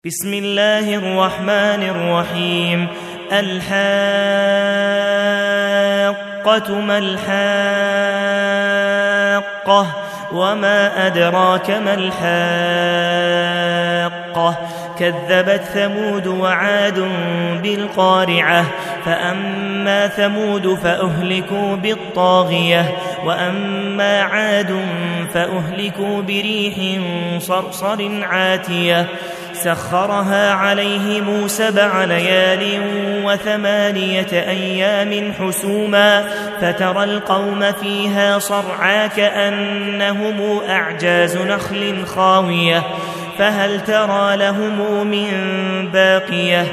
بسم الله الرحمن الرحيم. الحاقة ما الحاقة وما أدراك ما الحاقة كذبت ثمود وعاد بالقارعة فأما ثمود فأهلكوا بالطاغية وأما عاد فأهلكوا بريح صرصر عاتية سخرها عليهم 7 ليال و8 أيام حسوما فترى القوم فيها صرعى كأنهم أعجاز نخل خاوية فهل ترى لهم من باقية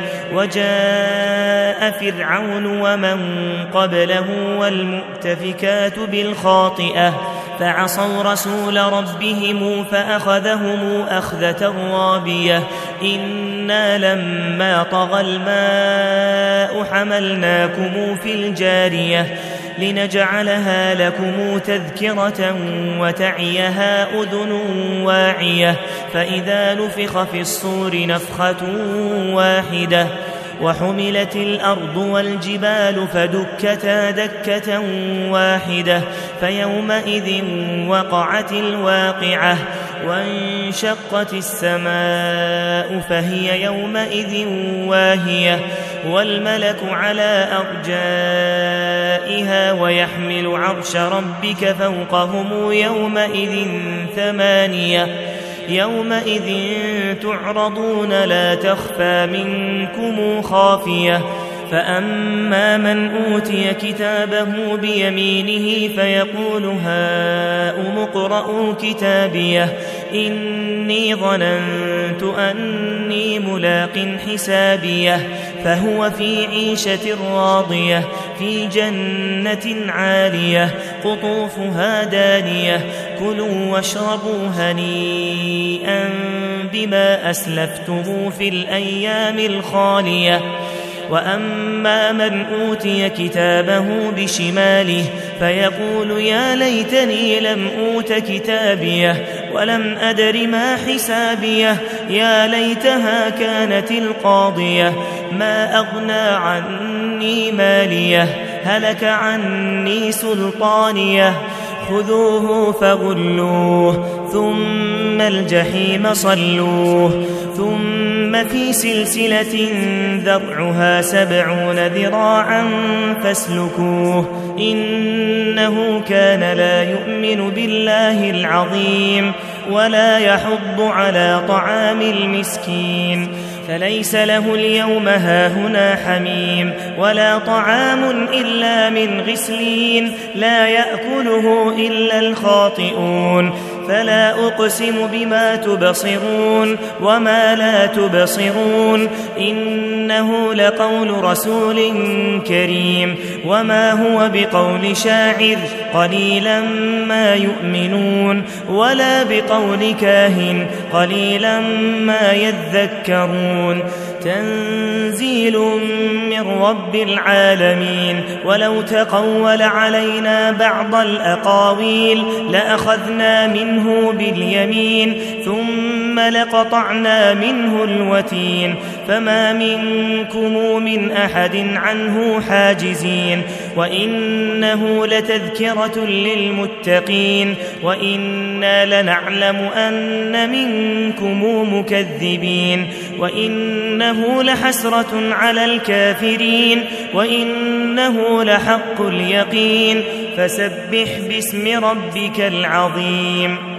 وجاء فرعون ومن قبله والمؤتفكات بالخاطئة فعصوا رسول ربهم فأخذهم أخذة رابية إنا لما طغى الماء حملناكم في الجارية لنجعلها لكم تذكرة وتعيها أذن واعية فإذا نفخ في الصور نفخة واحدة وحملت الأرض والجبال فدكتا دكة واحدة فيومئذ وقعت الواقعة وانشقت السماء فهي يومئذ واهية والملك على أرجائها ويحمل عرش ربك فوقهم يومئذ 8 يومئذ تعرضون لا تخفى منكم خافية فأما من أوتي كتابه بيمينه فيقول هاؤم اقرءوا كتابيه إني ظننت أني ملاق حسابيه فهو في عيشة راضية في جنة عالية قطوفها دانية كلوا واشربوا هنيئا بما أسلفتم في الأيام الخالية وأما من أوتي كتابه بشماله فيقول يا ليتني لم أوت كتابيه ولم أدر ما حسابيه يا ليتها كانت القاضية ما أغنى عني ماليه هلك عني سلطانيه خذوه فغلوه ثم الجحيم صلوه ثم في سلسلة ذرعها 70 ذراعا فاسلكوه إنه كان لا يؤمن بالله العظيم ولا يحض على طعام المسكين فليس له اليوم هاهنا حميم ولا طعام إلا من غسلين لا يأكله إلا الخاطئون فلا أقسم بما تبصرون وما لا تبصرون إنه لقول رسول كريم وما هو بقول شاعر قليلا ما يؤمنون ولا بقول كاهن قليلا ما يذكرون تنزيل من رب العالمين ولو تقول علينا بعض الأقاويل لأخذنا منه باليمين ثم لقطعنا منه الوتين فما منكم من أحد عنه حاجزين وإنه لتذكرة للمتقين وإنا لنعلم أن منكم مكذبين وإنه لحسرة على الكافرين وإنه لحق اليقين فسبح باسم ربك العظيم.